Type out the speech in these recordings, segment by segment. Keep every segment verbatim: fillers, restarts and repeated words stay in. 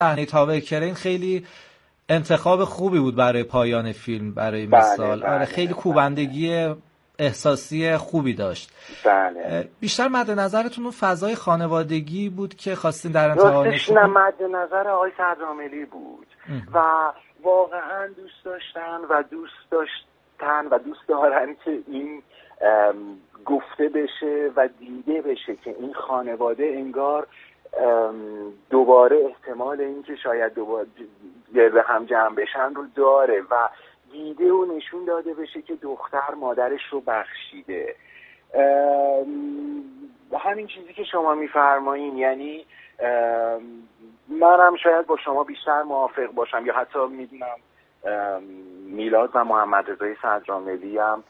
صحنه تاور کرین خیلی انتخاب خوبی بود برای پایان فیلم، برای مثال. بله، آره بله، خیلی کوبندگی احساسی خوبی داشت. بله. بیشتر مد نظرتون اون فضای خانوادگی بود که خواستین در انتها نشون نه مد نظر آقای صدرامیلی بود اه. و واقعا دوست داشتن و دوست داشتن و دوست دارن که این گفته بشه و دیده بشه که این خانواده انگار دوباره احتمال اینکه شاید دوباره گرد هم جمع بشن رو داره و دیده و نشون داده بشه که دختر مادرش رو بخشیده. همین چیزی که شما میفرمایین، یعنی منم شاید با شما بیشتر موافق باشم، یا حتی میدونم میلاد و محمد رضای صدرامیلی هم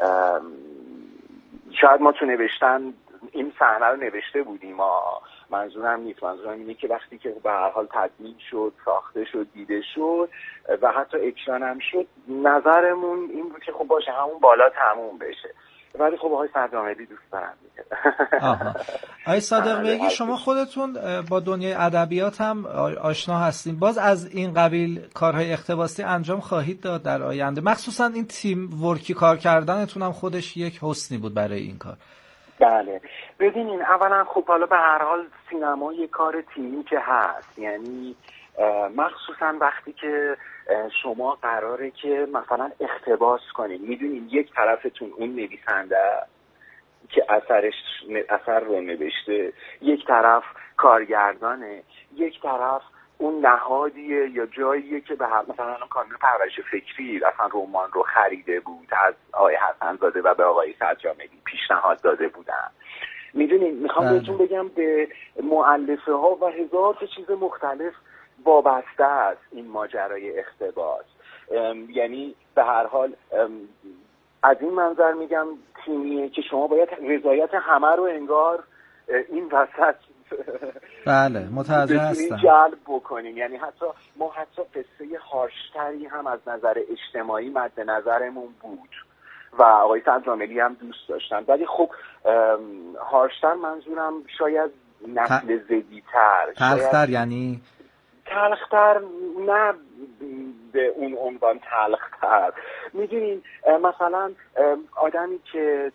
شاید ما تو نوشتن این صحنه رو نوشته بودیم. ما منظورم نیست، منظورم اینه که وقتی که به هر حال تدوین شد، ساخته شد، دیده شد و حتی اکران هم شد، نظرمون این بود که خب باشه همون بالا تموم بشه، ولی خب آقای صدرامیلی دوست دارم دیگه. آها. آقای صادق بیگی، شما خودتون با دنیای ادبیات هم آشنا هستین، باز از این قبیل کارهای اقتباسی انجام خواهید داد در آینده؟ مخصوصا این تیم ورکی کار کردنتون هم خودش یک حسنی بود برای این کار. بله ببینین، اولا خب حالا به هر حال سینما یک کار تیمی که هست، یعنی مخصوصا وقتی که شما قراره که مثلا اقتباس کنید، میدونین یک طرفتون اون نویسنده که اثرش اثر رو نوشته، یک طرف کارگردانه، یک طرف اون نهادیه یا جاییه که به مثلا کانون پرورش فکری اصلا رمان رو خریده بود از آقای حسن‌زاده و به آقای صدرامیلی پیشنهاد داده بودن. میدونین میخوام بهتون بگم به مؤلفه ها و هزار تا چیز مختلف وابسته است این ماجرای اقتباس. یعنی به هر حال از این منظر میگم تیمیه که شما باید رضایت همه رو انگار این وسط بله متوجه هستم جلب بکنیم. یعنی حتی ما حتی قصه هارشتری هم از نظر اجتماعی مد نظرمون بود و آقای صدرامیلی هم دوست داشتن، ولی خب هارشتر منظورم شاید نسل زدیتر، تلختر، یعنی تلختر، نه به اون عنوان تلختر. میدونین مثلا آدمی که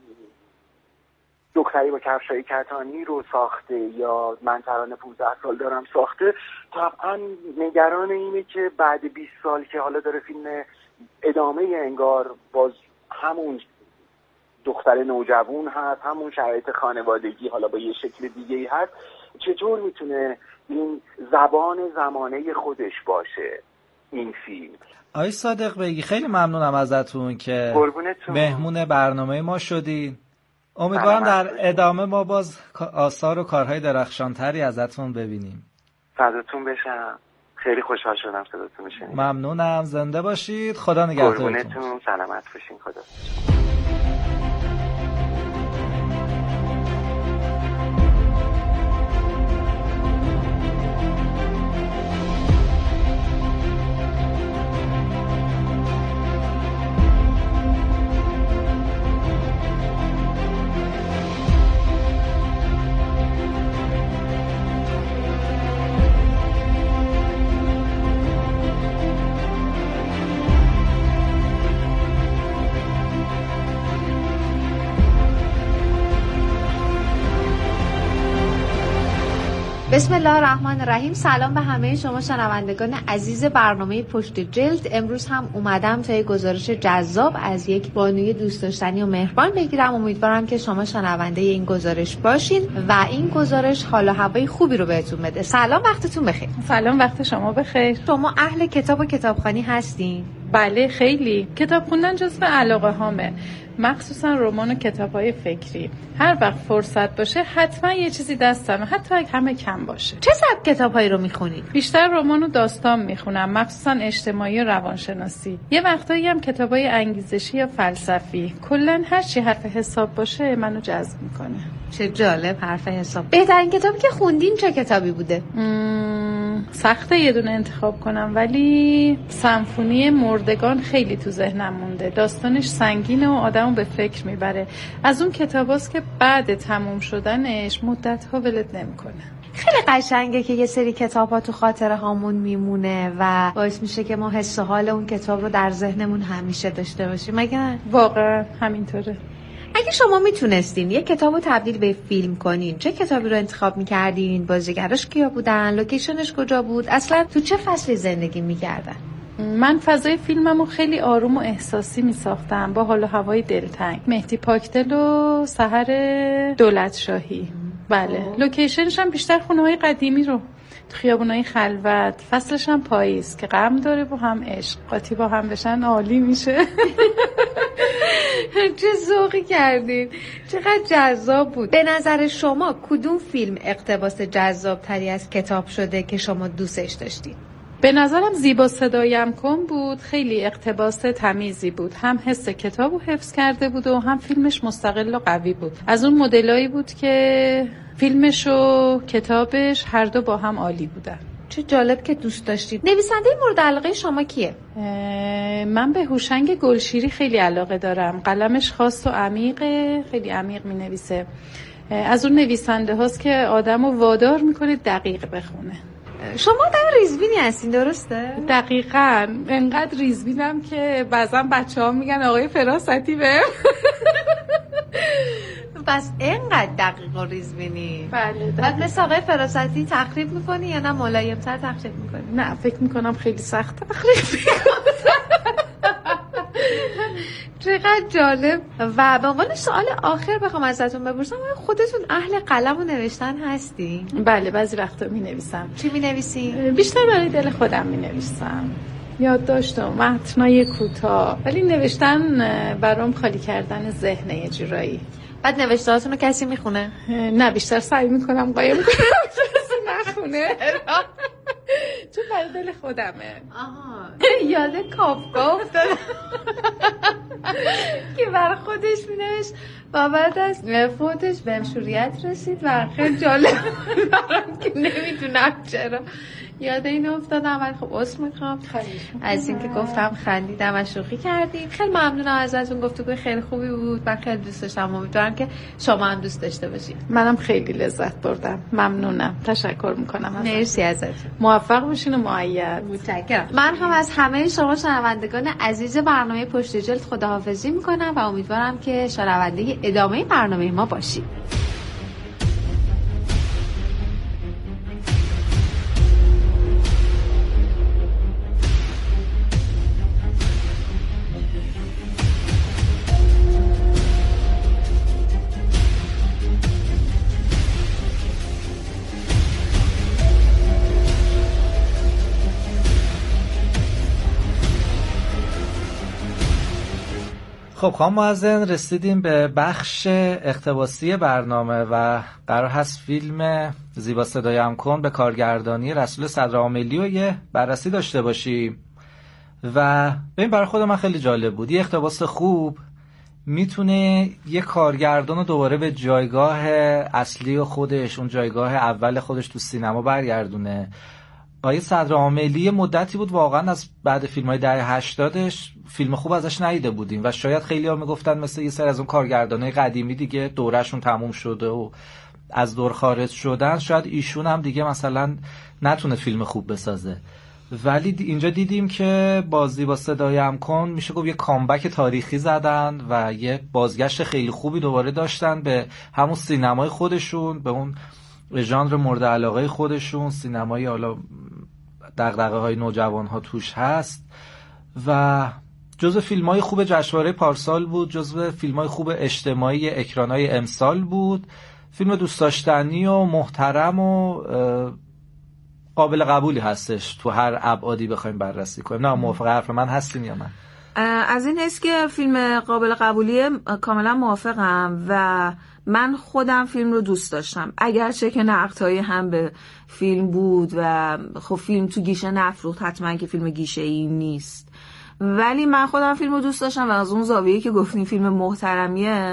دختری با کفشای کتانی رو ساخته یا من ترانه پانزده سال دارم ساخته، طبعا نگران اینه که بعد بیست سال که حالا داره فیلم ادامه انگار باز همون دختر نوجوان هست، همون شرایط خانوادگی حالا با یه شکل دیگه‌ای هست، چطور میتونه این زبان زمانه خودش باشه این فیلم. آقای صادق بیگی، خیلی ممنونم ازتون که مهمون برنامه ما شدین. امیدوارم در ادامه ما باز آثار و کارهای درخشانتری ازتون ببینیم. فداتون بشم، خیلی خوشحال شدم صداتون رو شنیدم. ممنونم، زنده باشید، خدا نگهدارتون. قربونتون، سلامت باشین، خدا. بسم الله الرحمن الرحیم. سلام به همه شما شنوندگان عزیز برنامه پشت جلد. امروز هم اومدم تا یک گزارش جذاب از یک بانوی دوست داشتنی و مهربان بگیرم. امیدوارم که شما شنونده این گزارش باشین و این گزارش حال و هوای خوبی رو بهتون بده. سلام، وقتتون بخیر. سلام، وقت شما بخیر. شما اهل کتاب و کتابخوانی هستین؟ بله خیلی. کتاب خوندن جزو علاقه هامه، مخصوصا رمان و کتاب‌های فکری. هر وقت فرصت باشه حتما یه چیزی دستمه، حتی اگه همه کم باشه. چه سبک کتاب‌هایی رو می‌خونید؟ بیشتر رمان و داستان می‌خونم، مخصوصا اجتماعی و روانشناسی. یه وقتایی هم کتاب‌های انگیزشی یا فلسفی. کلاً هر چی حرف حساب باشه منو جذب می‌کنه. چه جالب، حرف حساب. بهترین کتابی که خوندین چه کتابی بوده؟ سخته یه دونه انتخاب کنم، ولی سمفونی مردگان خیلی تو ذهنم مونده. داستانش سنگینه و آدمو به فکر میبره. از اون کتاباست که بعد تموم شدنش مدت‌ها ولت نمیکنه. خیلی قشنگه که یه سری کتاب‌ها تو خاطره هامون میمونه و باعث میشه که ما حس و حال اون کتاب رو در ذهنمون همیشه داشته باشیم. مگه نه؟ واقعا همینطوره. اگه شما میتونستین یه کتاب رو تبدیل به فیلم کنین، چه کتابی رو انتخاب میکردین؟ بازیگراش کیا بودن؟ لوکیشنش کجا بود؟ اصلا تو چه فصلی زندگی میکردن؟ من فضای فیلممو خیلی آروم و احساسی میساختم با حال و هوای دلتنگ. مهدی پاکدل و سحر دولت شاهی. بله. لوکیشنش هم بیشتر خونه‌های قدیمی رو تو خیابونای خلوت. فصلش هم پاییز که غم داره و هم عشق. قاطی با هم بشن عالی میشه. چه ذوقی کردین، چقدر جذاب بود. به نظر شما کدوم فیلم اقتباس جذاب تری از کتاب شده که شما دوستش داشتین؟ به نظرم زیبا صدایم کن بود. خیلی اقتباس تمیزی بود، هم حس کتابو حفظ کرده بود و هم فیلمش مستقل و قوی بود. از اون مدلایی بود که فیلمش و کتابش هر دو با هم عالی بودن. چه جالب که دوست داشتید. نویسنده مورد علاقه شما کیه؟ من به هوشنگ گلشیری خیلی علاقه دارم. قلمش خاص و عمیقه، خیلی عمیق می نویسه. از اون نویسنده هاست که آدمو وادار میکنه دقیق بخونه. شما آدم ریزبینی هستین درسته؟ دقیقاً. انقدر ریزبینم که بعضا بچه ها میگن آقای فراستی به. بس اینقدر دقیق و ریزبینی؟ بله. بعد مثل آقای فراستی تقریب میکنی یا نه ملایم‌تر تقریب میکنی؟ نه فکر میکنم خیلی سخت تقریب میکنم. چقدر جالب. و به عنوان سوال آخر بخوام ازتون بپرسم، خودتون اهل قلم و نوشتن هستی؟ بله بعضی وقتا می نویسم. چی می نویسی؟ بیشتر برای دل خودم می نویسم. یادداشت و متنای کوتاه، ولی نوشتن برام خالی کردن ذهن یه جورایی. بعد نوشتهاتون رو کسی میخونه؟ نه بیشتر سعی میکنم قایم کنم کسی نخونه. چون برای دل خودمه. آها. یاد کافکا افتادم که برای خودش مینوشت و بعد از فوتش به مشروریت رسید و خیلی جالب برام که نمیدونم چرا یاد این افتادم. ولی خب عذر میخوام از اینکه گفتم خندیدم و شوخی کردیم. خیلی ممنونم ازتون، گفتگوی خیلی خوبی بود. من خیلی دوست داشتم، امیدوارم که شما هم دوست داشته باشید. منم خیلی لذت بردم. ممنونم، تشکر میکنم ازتون. مرسی ازتون. موفق باشین و مؤید. متشکرم. من هم از همه شما شنوندگان عزیز برنامه پشت جلد خداحافظی میکنم و امیدوارم که شنونده ادامه برنامه ما باشید. خب خانم معزن، رسیدیم به بخش اقتباسی برنامه و قرار هست فیلم زیبا صدایم کن به کارگردانی رسول صدرعاملی رو یه بررسی داشته باشیم. و ببین برای خود من خیلی جالب بود. یه اقتباس خوب میتونه یه کارگردان رو دوباره به جایگاه اصلی خودش، اون جایگاه اول خودش تو سینما برگردونه. آیه صدرعاملی مدتی بود واقعا از بعد فیلم‌های دهه هشتادش فیلم خوب ازش ندیده بودیم و شاید خیلی‌ها میگفتن مثل یه سری از اون کارگردانای قدیمی دیگه دورهشون تموم شده و از دور خارج شدن، شاید ایشون هم دیگه مثلا نتونه فیلم خوب بسازه. ولی اینجا دیدیم که با زیبا صدایم کن میشه گفت یه کامبک تاریخی زدن و یه بازگشت خیلی خوبی دوباره داشتن به همون سینمای خودشون، به اون ژانر مورد علاقه خودشون، سینمایی حالا دغدغه‌های نوجوان‌ها توش هست و جزو فیلم‌های خوب جشنواره پارسال بود، جزو فیلم‌های خوب اجتماعی اکران‌های امسال بود. فیلم دوست داشتنی و محترم و قابل قبولی هستش تو هر ابعادی بخوایم بررسی کنیم. نه موافق حرف من هستین یا من؟ از این حس که فیلم قابل قبولیه کاملا موافقم و من خودم فیلم رو دوست داشتم، اگرچه که نقدهای هم به فیلم بود و خب فیلم تو گیشه نفروخت، حتما که فیلم گیشه‌ای نیست، ولی من خودم فیلم رو دوست داشتم و از اون زاویه‌ای که گفتین فیلم محترمیه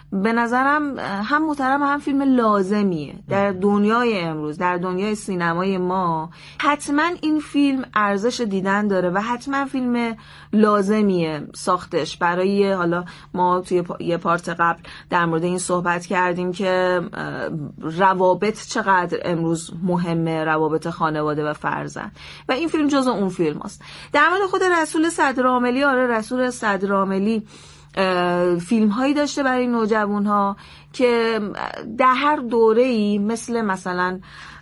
به نظرم هم محترم هم فیلم لازمیه در دنیای امروز، در دنیای سینمای ما. حتما این فیلم ارزش دیدن داره و حتما فیلم لازمیه ساختش. برای حالا ما توی یه پارت قبل در مورد این صحبت کردیم که روابط چقدر امروز مهمه، روابط خانواده و فرزند، و این فیلم جزو اون فیلم هست. در مورد خود رسول صدرعاملی، آره رسول صدرعاملی فیلم هایی داشته برای نوجوان ها که در هر دوره‌ای، مثل مثلا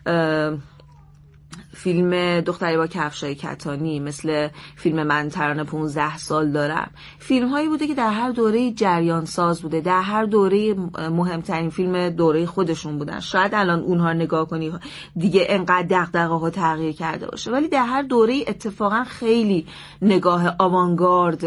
فیلم دختری با کفشای کتانی، مثل فیلم من ترانه پونزده سال دارم، فیلم هایی بوده که در هر دوره جریان ساز بوده، در هر دوره مهمترین فیلم دوره خودشون بودن. شاید الان اونها نگاه کنی دیگه انقدر دغدغه ها تغییر کرده باشه، ولی در هر دوره اتفاقا خیلی نگاه آوانگارد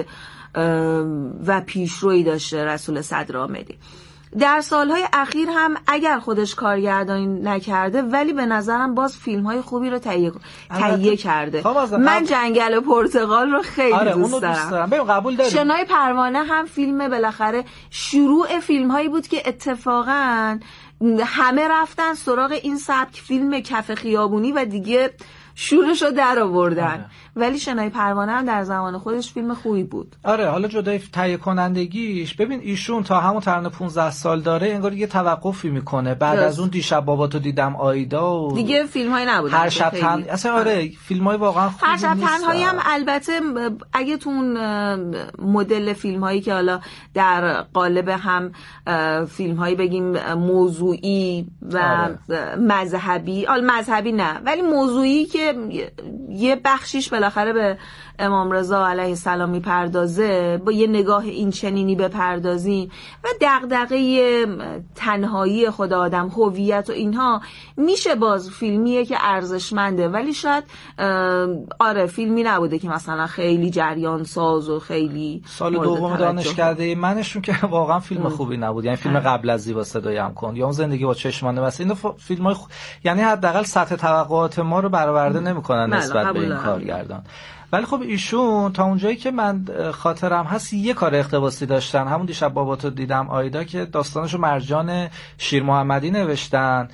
و پیشرویی داشته رسول صدرعاملی. در سالهای اخیر هم اگر خودش کارگردانی نکرده، ولی به نظرم باز فیلم‌های خوبی رو تهیه تهیه کرده. من جنگل پرتغال رو خیلی آره دوست اونو دارم. دوست دارم. ببین قبول دارم. شنای پروانه هم فیلم بالاخره شروع فیلم‌هایی بود که اتفاقاً همه رفتن سراغ این سبک فیلم کف خیابونی و دیگه شورش رو در آوردن. آره. ولی شنای پروانه هم در زمان خودش فیلم خوبی بود. آره حالا جدای تهیه کنندگیش، ببین ایشون تا همون ترانه پونزده سال داره انگار یه توقفی میکنه بعد درست. از اون دیشب باباتو دیدم آیدا و دیگه فیلم‌های نبودن هر شب تن... اصلا آره فیلم‌های واقعا خوبی هر شب تنهایی هم البته اگه تو اون مدل فیلم‌هایی که حالا در قالب هم فیلم‌هایی بگیم موضوعی و آره. مذهبی، آل مذهبی نه ولی موضوعی که یه بخشیش بالاخره به امام رضا علیه السلام میپردازه، با یه نگاه این چنینی بپردازیم و دغدغه تنهایی خود آدم، هویت و اینها، میشه باز فیلمیه که ارزشمنده. ولی شاید آره فیلمی نبوده که مثلا خیلی جریان ساز و خیلی سال دوم دانشکده منشون که واقعا فیلم ام. خوبی نبود، یعنی فیلم قبل از زیبا صدایم کن یا اون زندگی با چشمان بسته، این فیلم‌های خ... یعنی حداقل سطح توقعات ما رو برآورده نمی‌کنن نسبت به این کارگردان. ولی خب ایشون تا اونجایی که من خاطرم هست یه کار اقتباسی داشتن، همون دیشب باباتو دیدم آیدا، که داستانشو مرجان شیر محمدی نوشتن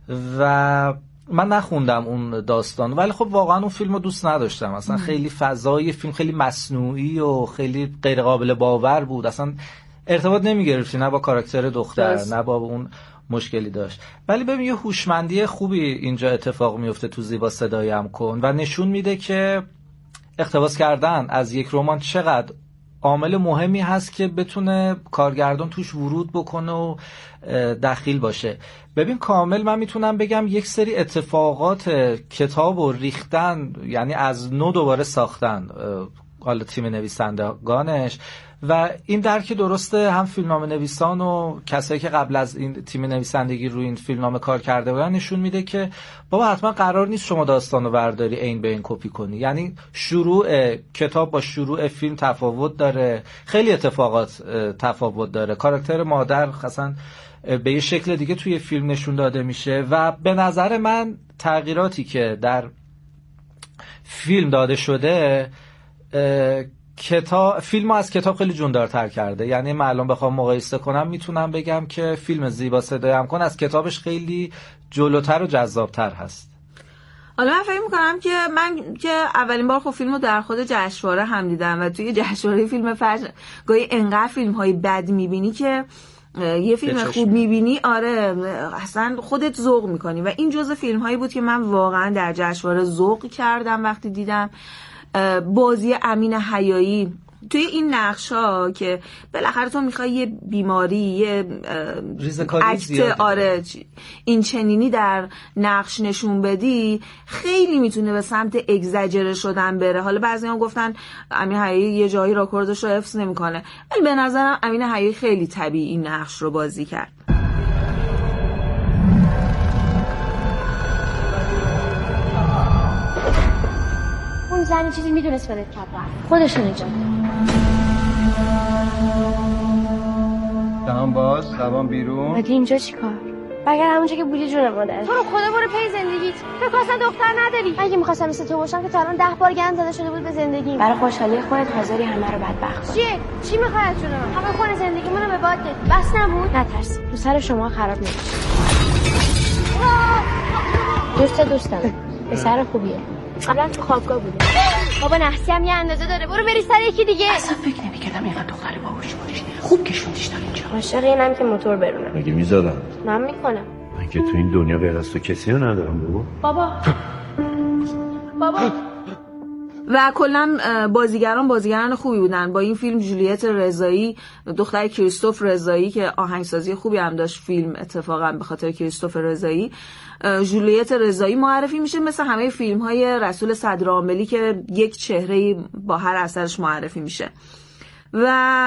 و من نخوندم اون داستان، ولی خب واقعا اون فیلمو دوست نداشتم. اصلا خیلی فضای فیلم خیلی مصنوعی و خیلی غیر قابل باور بود، اصلا ارتباط نمیگرفتی نه با کاراکتر دختر دست. نه با اون مشکلی داشت. ولی ببین یه هوشمندی خوبی اینجا اتفاق میفته تو زیبا صدایم کن و نشون میده که اقتباس کردن از یک رمان چقدر عامل مهمی هست که بتونه کارگردان توش ورود بکنه و دخیل باشه. ببین کامل من میتونم بگم یک سری اتفاقات کتاب و ریختن، یعنی از نو دوباره ساختن حالا تیم نویسندگانش، و این درک درسته هم فیلمنامه نویسان و کسایی که قبل از این تیم نویسندگی روی این فیلمنامه کار کرده بودن نشون میده که بابا حتما قرار نیست شما داستانو برداری عین به عین کپی کنی. یعنی شروع کتاب با شروع فیلم تفاوت داره، خیلی اتفاقات تفاوت داره، کاراکتر مادر اصلا به یه شکل دیگه توی فیلم نشون داده میشه و به نظر من تغییراتی که در فیلم داده شده کتاب فیلمو از کتاب خیلی جوندارتر کرده. یعنی من الان بخوام مقایسه کنم میتونم بگم که فیلم زیبا صدایم کن از کتابش خیلی جلوتر و جذابتر هست. حالا من فکر میکنم که من که اولین بار خب فیلمو در خود جشنواره هم دیدم و توی جشنواره فیلم فجر گاهی انقدر فیلم‌های بد میبینی که یه فیلم خوب میبینی آره اصلا خودت ذوق میکنی و این جزء فیلم‌هایی بود که من واقعا در جشنواره ذوق کردم وقتی دیدم. بازی امین حیایی توی این نقشا که بالاخره تو میخوای یه بیماری یه اکت آره این چنینی در نقش نشون بدی، خیلی میتونه به سمت اگزاجره شدن بره. حالا بعضی‌ها گفتن امین حیایی یه جایی راکوردش رو حفظ نمیکنه، ولی به نظرم امین حیایی خیلی طبیعی این نقش رو بازی کرد. اون زنی چیزی میدونست بدت کپ رفت خودشون ایجاد دهان باز زبان بیرون. بعد اینجا چی کار؟ مگر همونجا که بودی جون مادر. تو رو خدا برو پی زندگیت. فکر کنم اصلا دختر نداری. اگه می‌خواستم مثل تو باشم که تا الان ده بار گند زده شده بود به زندگیم. برای خوشحالی خودت حاضری همه رو بدبخت کنی. چیه؟ چی می‌خوای از جون من؟ همه خون زندگیمون رو به باد دادی. بس نبود؟ نترس. تو سر شما خراب نمیشه. دوست دوستم. به سر خوبیه. قبلا تو خوابگاه بوده. بابا نحسی هم یه اندازه داره. برو بری سر یکی دیگه. اصلا فکر نمی‌کردم اینقدر دختر باهوش باشی. خوب کشوندیش تا اینجا. عاشق اینم که موتور برونه. مگه می‌زدم؟ من می‌کنم. من که تو این دنیا غیر از تو کسی رو ندارم بابا. بابا. بابا. و کلا بازیگران بازیگران خوبی بودن. با این فیلم جولیت رضایی، دختر کریستوف رضایی که آهنگسازی خوبی هم داشت فیلم، اتفاقا به خاطر کریستوف رضایی جولیت رضایی معرفی میشه، مثل همه فیلم‌های رسول صدرعاملی که یک چهره‌ای با هر اثرش معرفی میشه. و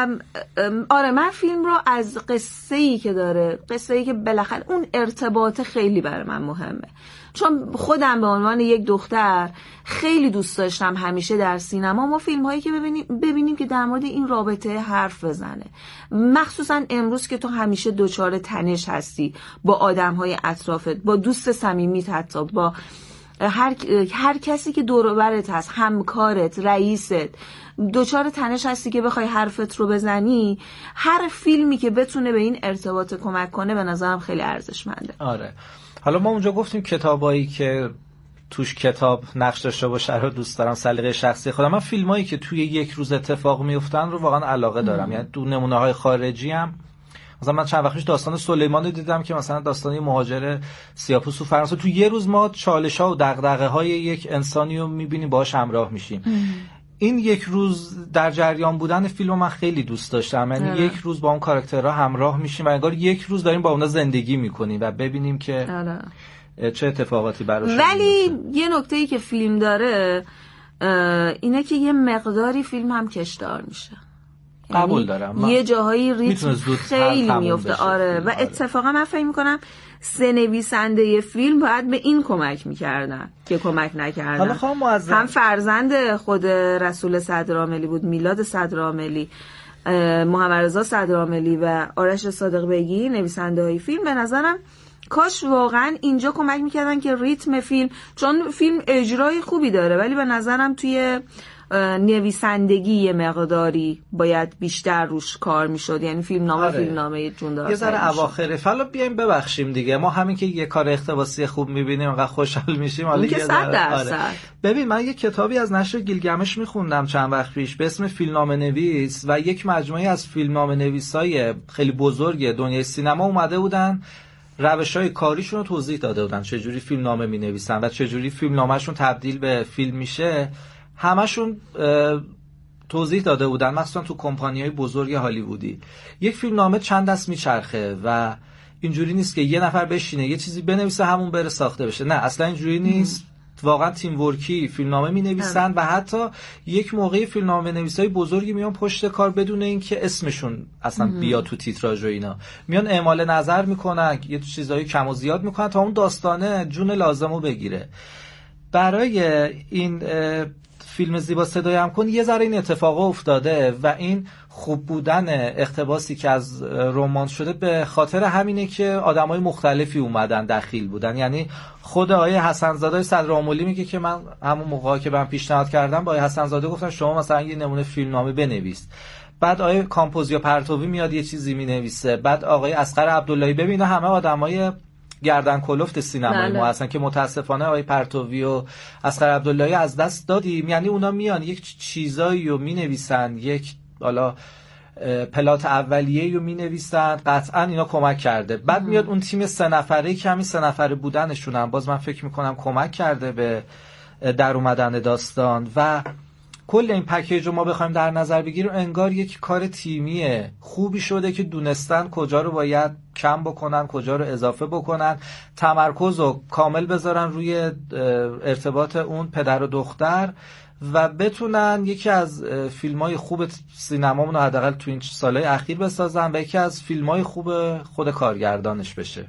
آره من فیلم رو از قصه‌ای که داره، قصه‌ای که بالاخره اون ارتباط خیلی برای من مهمه، چون خودم به عنوان یک دختر خیلی دوست داشتم همیشه در سینما ما فیلم هایی که ببینیم ببینیم که در مورد این رابطه حرف بزنه، مخصوصا امروز که تو همیشه دوچار تنش هستی با آدم های اطرافت، با دوست صمیمیت، حتی با هر هر کسی که دور و برت هست، همکارت، رئیست، دوچار تنش هستی که بخوای حرفت رو بزنی. هر فیلمی که بتونه به این ارتباط کمک کنه به نظرم خیلی ارزشمنده. آره حالا ما اونجا گفتیم کتابایی که توش کتاب نقش داشته باشه رو دوست دارم، سلیقه شخصی خودم. من فیلمایی که توی یک روز اتفاق میفتن رو واقعا علاقه دارم. ام. یعنی تو نمونه‌های خارجی هم مثلا من چند وقت پیش داستان سلیمان رو دیدم که مثلا داستانی مهاجر سیاه‌پوست تو فرانسه، تو یه روز ما چالش‌ها و دغدغه‌های یک انسانی رو می‌بینیم، باهاش همراه میشیم. ام. این یک روز در جریان بودن فیلم من خیلی دوست داشتم. یعنی یک روز با اون کاراکترها همراه میشیم و انگار یک روز داریم با اونا زندگی میکنیم و ببینیم که آره. چه اتفاقاتی براشون ولی میفته. یه نکته‌ای که فیلم داره اینه که یه مقداری فیلم هم کشدار میشه. قبول دارم. یه جاهایی ریتم خیلی میفته. آره و اتفاقا من فکر میکنم سه نویسنده فیلم باید به این کمک میکردن که کمک نکردن. هم فرزند خود رسول صدرعاملی بود، میلاد صدرعاملی، محمد رضا صدرعاملی و آرش صادق بیگی، نویسنده های فیلم. به نظرم کاش واقعا اینجا کمک میکردن که ریتم فیلم، چون فیلم اجرای خوبی داره ولی به نظرم توی نویسندگی یه مقداری باید بیشتر روش کار میشد. یعنی فیلم نامه آره. فیلم نامه جوندار یه ذره اواخره فالا بیایم ببخشیم دیگه. ما همین که یه کار اقتباسی خوب میبینیم انقدر خوشحال میشیم. حالا یه ذره آره. ببین من یه کتابی از نشر گیلگمش میخوندم چند وقت پیش به اسم فیلمنامه نویس و یک مجموعه از فیلمنامه نویسای خیلی بزرگ دنیای سینما اومده بودن، روش‌های کاریشون رو توضیح داده بودن، چجوری فیلمنامه می‌نویسن و چجوری فیلمنامه‌شون تبدیل به فیلم میشه. همشون توضیح داده بودن، مثلا تو کمپانی‌های بزرگ هالیوودی یک فیلمنامه چند دست میچرخه و اینجوری نیست که یه نفر بشینه یه چیزی بنویسه همون بره ساخته بشه. نه اصلا اینجوری نیست. واقعا تیم ورکی فیلمنامه می‌نویسن و حتی یک موقعی فیلمنامه نویسای بزرگی میان پشت کار بدون اینکه اسمشون اصلا بیا تو تیتراژ و اینا، میان اعمال نظر میکنن، یه چیزایی کم و زیاد میکنن تا اون داستانه جون لازمو بگیره. برای این فیلم زیبا صدای هم کن یه ذره این اتفاق افتاده و این خوب بودن اقتباسی که از رمان شده به خاطر همینه که آدمای مختلفی اومدن دخیل بودن. یعنی خود آقای حسن‌زاده صدرعاملی میگه که من همون موقعی که من پیشنهاد کردم با آقای حسن‌زاده گفتم شما مثلا یه نمونه فیلمنامه بنویس. بعد آقای کامپوزیا پرتوی میاد یه چیزی مینویسه. بعد آقای اصغر عبداللهی، ببینه همه آدمای گردن کلفت سینمای ما هستن که متاسفانه آقای پرتوی و اصغر عبداللهی از دست دادیم. یعنی اونا میان یک چیزایی رو مینویسن، یک حالا پلات اولیه‌ای رو مینویسن، قطعا اینا کمک کرده. بعد میاد اون تیم سه نفره که همین سه نفره بودنشون هم باز من فکر میکنم کمک کرده به در اومدن داستان و کل این پکیج رو ما بخوایم در نظر بگیریم انگار یک کار تیمی خوبی شده که دونستن کجا رو باید کم بکنن، کجا رو اضافه بکنن، تمرکز رو کامل بذارن روی ارتباط اون پدر و دختر و بتونن یکی از فیلم‌های خوب سینمامون رو حداقل تو این سالهای اخیر بسازن و یکی از فیلم‌های خوب خود کارگردانش بشه.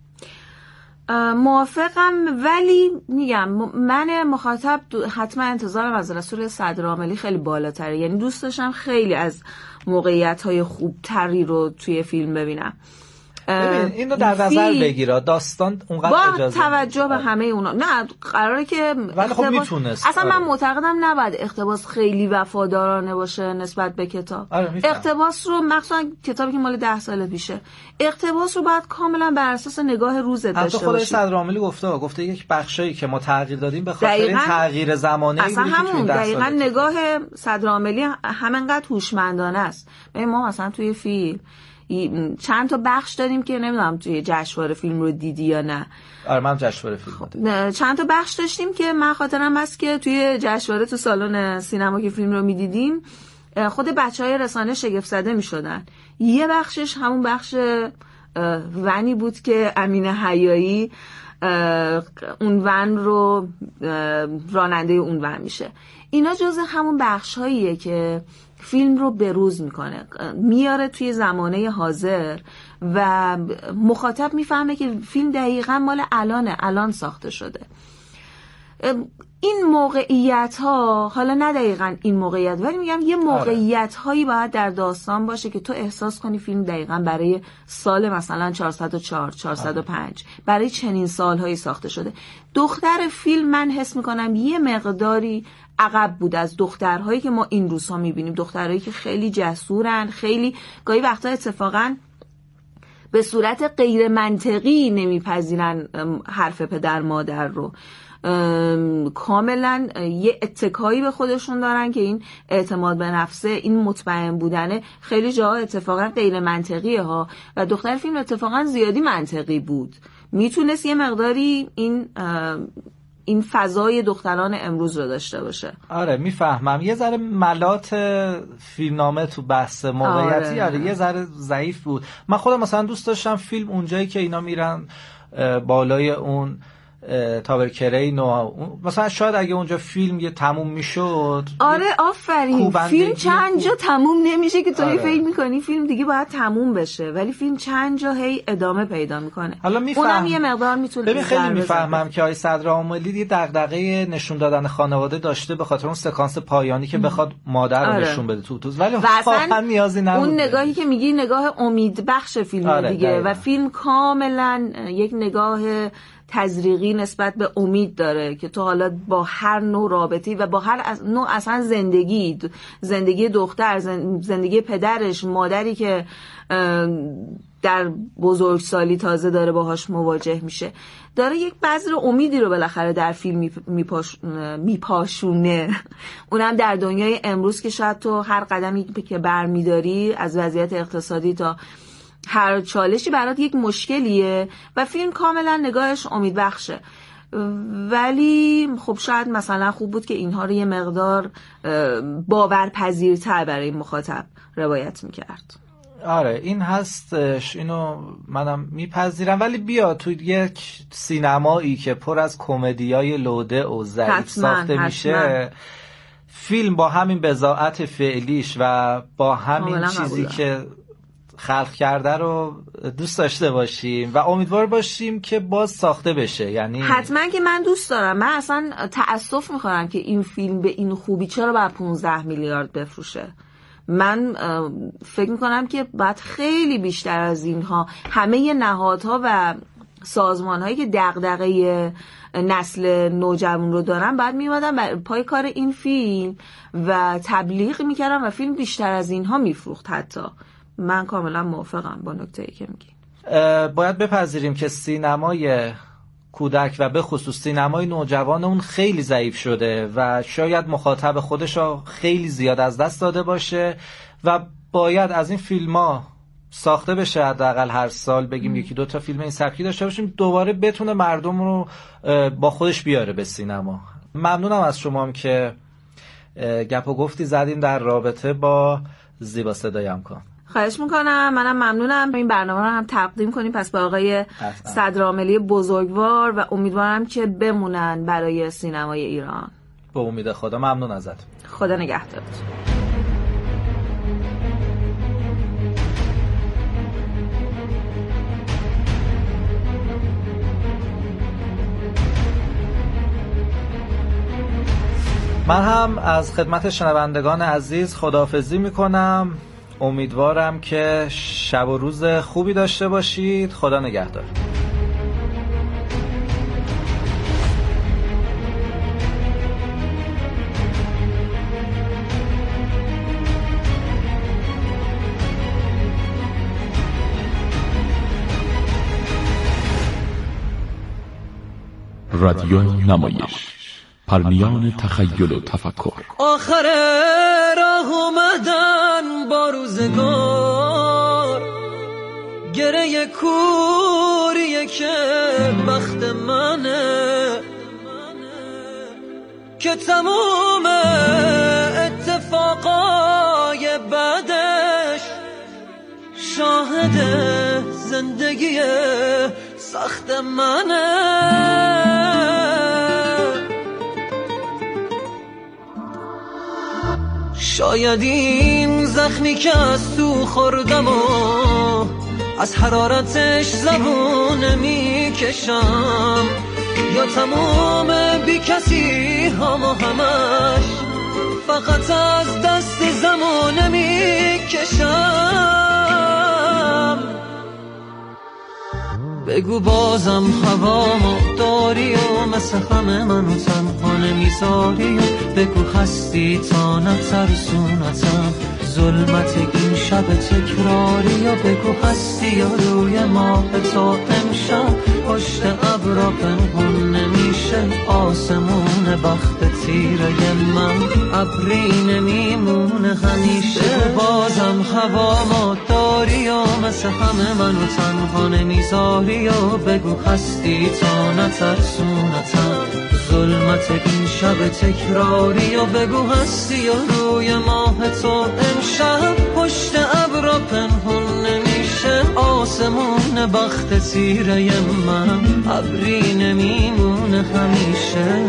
موافقم، ولی میگم من مخاطب حتما انتظارم از رسول صدرعاملی خیلی بالاتره. یعنی دوست داشتم خیلی از موقعیت‌های خوبتری رو توی فیلم ببینم. ببین اینو در نظر بگیره داستان اونقدر با اجازه توجه به همه اونا نه قراره که ولی خب میتونست اصلا آره. من معتقدم نباید اقتباس خیلی وفادارانه باشه نسبت به کتاب. آره اقتباس رو مخصوصا کتابی که مال ده سال پیشه، اقتباس رو باید کاملا بر اساس نگاه روزت داشته باشی. خود صدرعاملی گفته گفته یک بخشایی که ما تغییر دادیم به خاطر این تغییر زمانه اصلا همون دقیقاً نگاه صدرعاملی همینقدر هوشمندانه است. ببین ما مثلا توی فیلم چند تا بخش داریم که نمیدونم توی جشنواره فیلم رو دیدی یا نه. آره من جشنواره فیلم دیدم. چند تا بخش داشتیم که من خاطرم هست که توی جشنواره تو سالن سینما که فیلم رو میدیدیم خود بچهای رسانه شگفت زده میشدن. یه بخشش همون بخش ونی بود که امین حیایی اون ون رو راننده اون ون میشه. اینا جزء همون بخشاییه که فیلم رو بروز میکنه، میاره توی زمانه حاضر و مخاطب میفهمه که فیلم دقیقاً مال الانه، الان ساخته شده. این موقعیت ها، حالا نه دقیقاً این موقعیت، ولی میگم یه موقعیت هایی باید در داستان باشه که تو احساس کنی فیلم دقیقاً برای سال مثلا چهارصد و چهار چهارصد و پنج برای چنین سالهایی ساخته شده. دختر فیلم من حس میکنم یه مقداری عقب بود از دخترهایی که ما این روزها میبینیم، دخترهایی که خیلی جسورن، خیلی گاهی وقتا اتفاقاً به صورت غیر منطقی نمیپذیرن حرف پدر مادر رو، کاملا یه اتکایی به خودشون دارن که این اعتماد به نفسه، این مطمئن بودنه خیلی جاها اتفاقا غیر منطقیه ها و دختر فیلم اتفاقا زیادی منطقی بود، میتونست یه مقداری این این فضای دختران امروز رو داشته باشه. آره میفهمم یه ذره ملات فیلمنامه تو بحث موقعیتی آره. آره یه ذره ضعیف بود. من خودم مثلا دوست داشتم فیلم اونجایی که اینا میرن بالای اون تاورکرین و مثلا شاید اگه اونجا فیلم یه تموم میشد. آره آفرین، فیلم چند جا تموم نمیشه که تو آره. فکر میکنی فیلم دیگه باید تموم بشه ولی فیلم چند جا هی ادامه پیدا میکنه. حالا میفهم اونم یه مقدار میتونه ببین خیلی میفهمم که آقای صدرعاملی یه دغدغه نشون دادن خانواده داشته به خاطر اون سکانس پایانی که بخواد مادر رو آره. نشون بده تو تو ولی واقعا نیازی نبود. اون نگاهی که میگی نگاه امید بخش فیلم آره. دیگه دقیقا. و فیلم کاملا یک نگاه تزریقی نسبت به امید داره که تو حالا با هر نوع رابطی و با هر نوع اصلا زندگی زندگی دختر، زندگی پدرش، مادری که در بزرگسالی تازه داره باهاش مواجه میشه، داره یک بذر امیدی رو بالاخره در فیلم میپاش... میپاشونه. اونم در دنیای امروز که شاید تو هر قدمی که برمیداری از وضعیت اقتصادی تا هر چالشی برات یک مشکلیه و فیلم کاملا نگاهش امیدبخشه. ولی خب شاید مثلا خوب بود که اینها رو یه مقدار باورپذیرتر برای مخاطب روایت میکرد. آره این هستش، اینو منم میپذیرم، ولی بیا تو یک سینمایی که پر از کمدیای لوده و ضعیف ساخته حتما. میشه فیلم با همین بضاعت فعلیش و با همین چیزی که خلق کرده رو دوست داشته باشیم و امیدوار باشیم که باز ساخته بشه. یعنی حتما که من دوست دارم، من اصلا تأسف میخورم که این فیلم به این خوبی چرا باید پانزده میلیارد بفروشه. من فکر میکنم که باید خیلی بیشتر از اینها همه نهادها و سازمانهایی که دغدغه نسل نوجوان رو دارن بعد میومدن پای کار این فیلم و تبلیغ میکردن و فیلم بیشتر از اینها میفروخت. حتی من کاملا موافقم با نکته‌ای که میگی. باید بپذیریم که سینمای کودک و به خصوص سینمای نوجوان اون خیلی ضعیف شده و شاید مخاطب خودش خیلی زیاد از دست داده باشه و باید از این فیلم‌ها ساخته بشه، حداقل هر سال بگیم یکی دو تا فیلم این سبکی داشته باشیم دوباره بتونه مردم رو با خودش بیاره به سینما. ممنونم از شما هم که گپ و گفتی زدیم در رابطه با زیبا صدایم کن. خواهش میکنم، منم ممنونم. این برنامه رو هم تقدیم کنیم پس به آقای صدرعاملی بزرگوار و امیدوارم که بمونن برای سینمای ایران. به امید خدا. ممنون ازت. خدا نگهدار. من هم از خدمت شنوندگان عزیز خداحافظی میکنم. امیدوارم که شب و روز خوبی داشته باشید. خدا نگهدار. رادیو نمایش، پرنیان تخیل و تفکر. آخر راه اومدن با روزگار، گره کوریه که بخت منه، که تموم اتفاقای بعدش شاهد زندگی سخت منه. شاید این زخمی که از تو خوردم و از حرارتش زبون میکشم، یا تمام بی کسی هم و همش فقط از دست زمان میکشم. بگو بازم هوامو داری و مثل همه منو تنها نمیذاری، بگو هستی تا نترسونتم ظلمت این شب تکراری، یا بگو هستی یا روی ماه تا امشب پشت ابرا پنهون نمیشه آسمون بخت تیره من، ابری نمیمونه همیشه. بازم هوامو داری و مثل همه منو تنها نمیذاری، یا بگو هستی تا نترسونتم ظلمت این شب تکراری، یا بگو هستی یا روی ماه تو امشب پشت ابرا پنهون نمیشه آسمون بخت تیره من، ابری نمیمونه همیشه.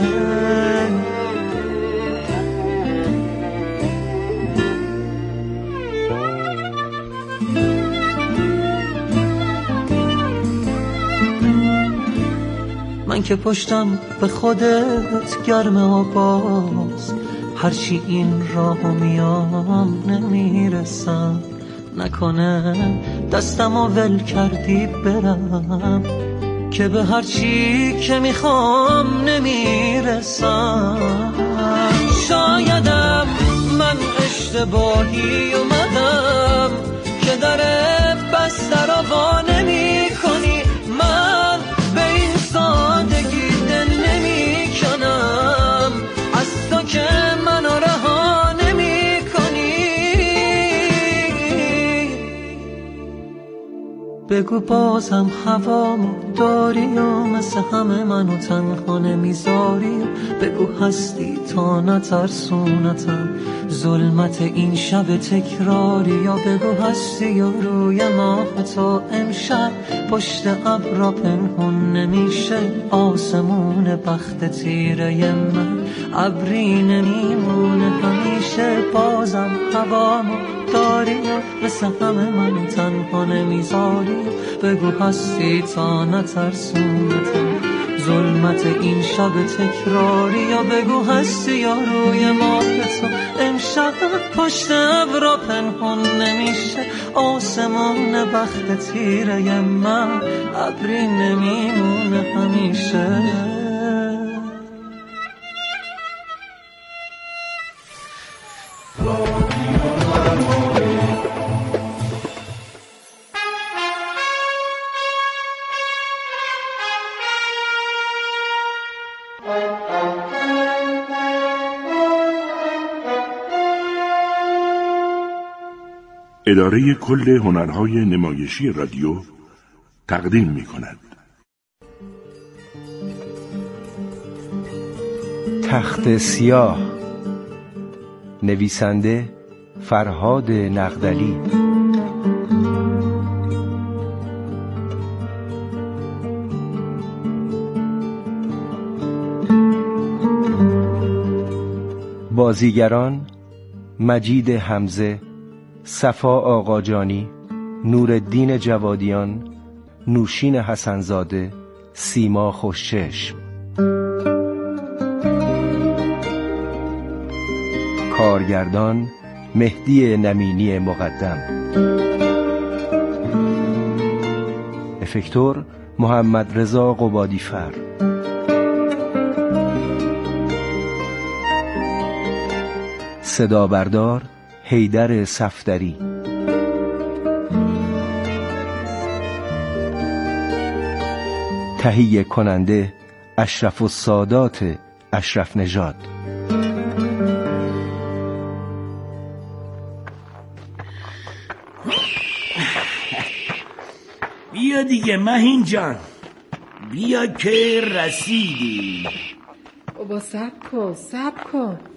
من که پشتم به خودت گرمه و باز، هرچی این راهو میام نمیرسم، نکنه دستمو ول کردی برم که به هرچی که میخوام نمیرسم. شایدم من اشتباهی اومدم که در بسته را وا نمی کنی، من به این سادگی دل نمی کنم از تو که منو رها نمی کنی. بگو بازم هوامو داری و مثل همه منو تنها نمیذاری، بگو هستی تا نترسونتم ظلمت این شب تکراری، یا بگو هستی یا روی ماه تو امشب پشت ابرا پنهون نمیشه آسمون بخت تیره من، ابری نمیمونه همیشه. بازم هوامو داری و مثل همه منو تنها نمیذاری، بگو هستی تا نترسونتم ظلمت این شب تکراری، یا بگو هستی یا روی ماه تو امشب پشت ابرا پنهون نمیشه آسمون بخت تیره من، ابری نمیمونه همیشه. اداره کل هنرهای نمایشی رادیو تقدیم می کند. تخت سیاه، نویسنده فرهاد نقدلی، بازیگران مجید حمزه، صفا آقاجانی، نورالدین جوادیان، نوشین حسنزاده، سیما خوشچشم. کارگردان مهدی نمینی مقدم. افکتور محمد رضا قبادیفر. صدا بردار حیدر صفدری. تهیه کننده اشرف السادات اشرف نژاد. بیا دیگه مهین جان، بیا که رسیدی. بابا صبر کن صبر کن.